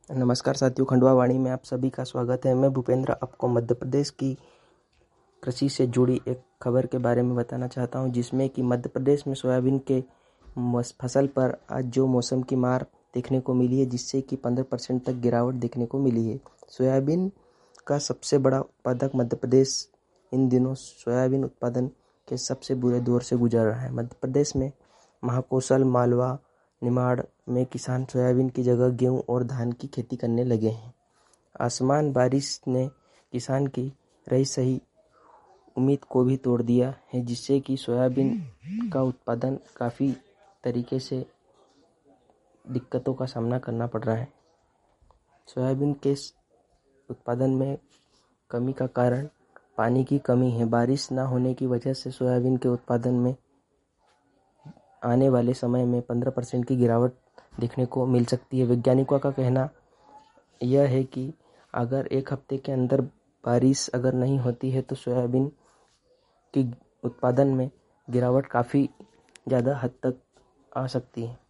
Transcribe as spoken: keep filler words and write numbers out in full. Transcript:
नमस्कार साथियों, खंडवा वाणी में आप सभी का स्वागत है। मैं भूपेंद्र आपको मध्य प्रदेश की कृषि से जुड़ी एक खबर के बारे में बताना चाहता हूं, जिसमें कि मध्य प्रदेश में सोयाबीन के फसल पर आज जो मौसम की मार देखने को मिली है, जिससे कि पंद्रह परसेंट तक गिरावट देखने को मिली है। सोयाबीन का सबसे बड़ा उत्पादक मध्य प्रदेश इन दिनों सोयाबीन उत्पादन के सबसे बुरे दौर से गुजर रहा है। मध्य प्रदेश में महाकौशल, मालवा, निमाड़ में किसान सोयाबीन की जगह गेहूं और धान की खेती करने लगे हैं। आसमान बारिश ने किसान की रही सही उम्मीद को भी तोड़ दिया है, जिससे कि सोयाबीन का उत्पादन काफ़ी तरीके से दिक्कतों का सामना करना पड़ रहा है। सोयाबीन के उत्पादन में कमी का कारण पानी की कमी है। बारिश न होने की वजह से सोयाबीन के उत्पादन में आने वाले समय में पंद्रह परसेंट की गिरावट देखने को मिल सकती है। वैज्ञानिकों का कहना यह है कि अगर एक हफ्ते के अंदर बारिश अगर नहीं होती है तो सोयाबीन की उत्पादन में गिरावट काफ़ी ज़्यादा हद तक आ सकती है।